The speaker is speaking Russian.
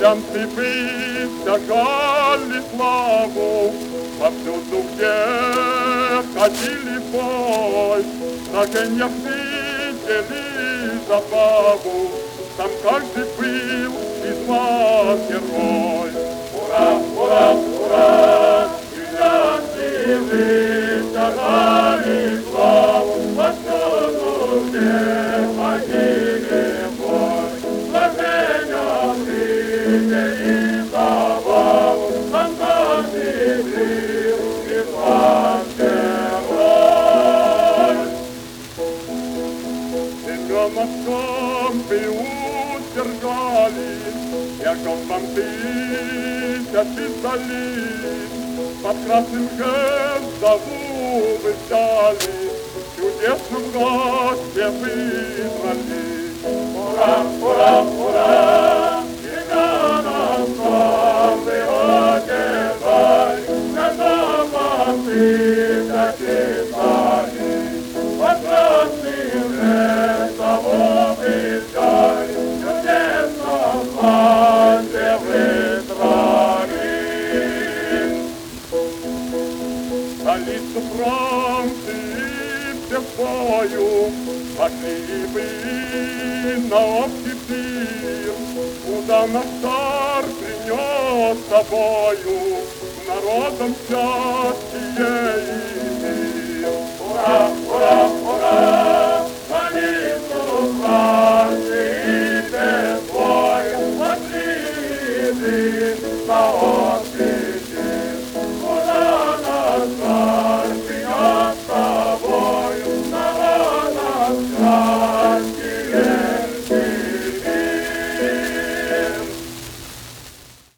Янцы присягали славу, повсюду, где ходили в бой, на конях видели забаву, там каждый был из вас герой. Ура, ура, ура! Янцы присягали славу, повсюду, где ходили в бой, на конях видели забаву, там каждый был из вас герой. Еще мостом вы удержали, яков вам тысячи столиц, под красным герцогу вы взяли, чудесным гостем вызвали. Ура, ура, ура! Тебя нам славы одевай, когда вам тысячи столиц, под красным герцогу вы взяли, чудесным гостем вызвали. Столицу Франции все в бою, пошли вы на общий пир, куда наш царь принес с собою народом счастье и мир. Ура, ура, ура!